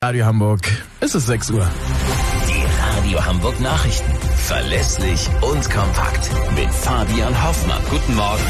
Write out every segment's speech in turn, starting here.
Radio Hamburg, es ist 6 Uhr. Die Radio Hamburg Nachrichten. Verlässlich und kompakt. Mit Fabian Hoffmann. Guten Morgen.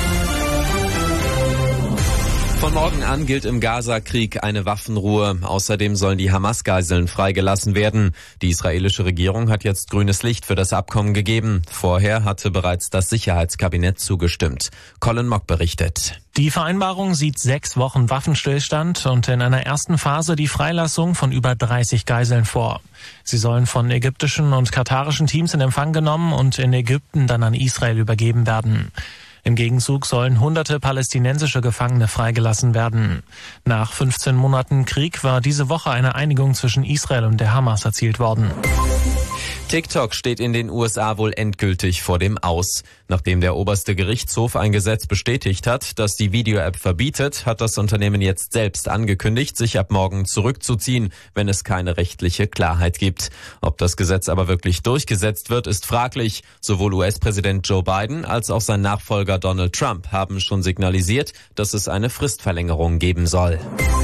Von morgen an gilt im Gaza-Krieg eine Waffenruhe. Außerdem sollen die Hamas-Geiseln freigelassen werden. Die israelische Regierung hat jetzt grünes Licht für das Abkommen gegeben. Vorher hatte bereits das Sicherheitskabinett zugestimmt. Colin Mock berichtet. Die Vereinbarung sieht 6 Wochen Waffenstillstand und in einer ersten Phase die Freilassung von über 30 Geiseln vor. Sie sollen von ägyptischen und katarischen Teams in Empfang genommen und in Ägypten dann an Israel übergeben werden. Im Gegenzug sollen hunderte palästinensische Gefangene freigelassen werden. Nach 15 Monaten Krieg war diese Woche eine Einigung zwischen Israel und der Hamas erzielt worden. TikTok steht in den USA wohl endgültig vor dem Aus. Nachdem der oberste Gerichtshof ein Gesetz bestätigt hat, das die Video-App verbietet, hat das Unternehmen jetzt selbst angekündigt, sich ab morgen zurückzuziehen, wenn es keine rechtliche Klarheit gibt. Ob das Gesetz aber wirklich durchgesetzt wird, ist fraglich. Sowohl US-Präsident Joe Biden als auch sein Nachfolger Donald Trump haben schon signalisiert, dass es eine Fristverlängerung geben soll.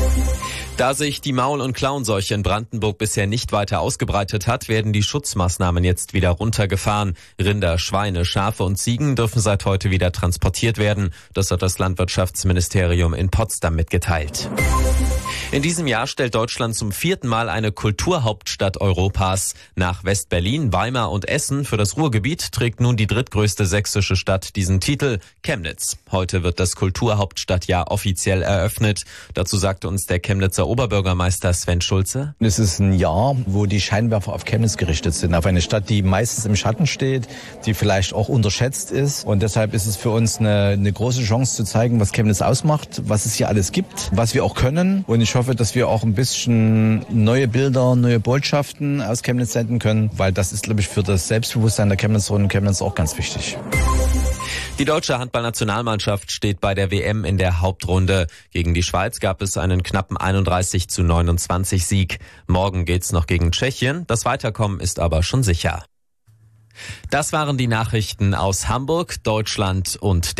Da sich die Maul- und Klauenseuche in Brandenburg bisher nicht weiter ausgebreitet hat, werden die Schutzmaßnahmen jetzt wieder runtergefahren. Rinder, Schweine, Schafe und Ziegen dürfen seit heute wieder transportiert werden. Das hat das Landwirtschaftsministerium in Potsdam mitgeteilt. In diesem Jahr stellt Deutschland zum 4. Mal eine Kulturhauptstadt Europas. Nach West-Berlin, Weimar und Essen für das Ruhrgebiet trägt nun die drittgrößte sächsische Stadt diesen Titel, Chemnitz. Heute wird das Kulturhauptstadtjahr offiziell eröffnet. Dazu sagte uns der Chemnitzer Oberbürgermeister Sven Schulze. Es ist ein Jahr, wo die Scheinwerfer auf Chemnitz gerichtet sind. Auf eine Stadt, die meistens im Schatten steht, die vielleicht auch unterschätzt ist. Und deshalb ist es für uns eine große Chance zu zeigen, was Chemnitz ausmacht, was es hier alles gibt, was wir auch können. Und ich hoffe, dass wir auch ein bisschen neue Bilder, neue Botschaften aus Chemnitz senden können, weil das ist, glaube ich, für das Selbstbewusstsein der Chemnitzerinnen und Chemnitz auch ganz wichtig. Die deutsche Handballnationalmannschaft steht bei der WM in der Hauptrunde. Gegen die Schweiz gab es einen knappen 31:29 Sieg. Morgen geht's noch gegen Tschechien. Das Weiterkommen ist aber schon sicher. Das waren die Nachrichten aus Hamburg, Deutschland und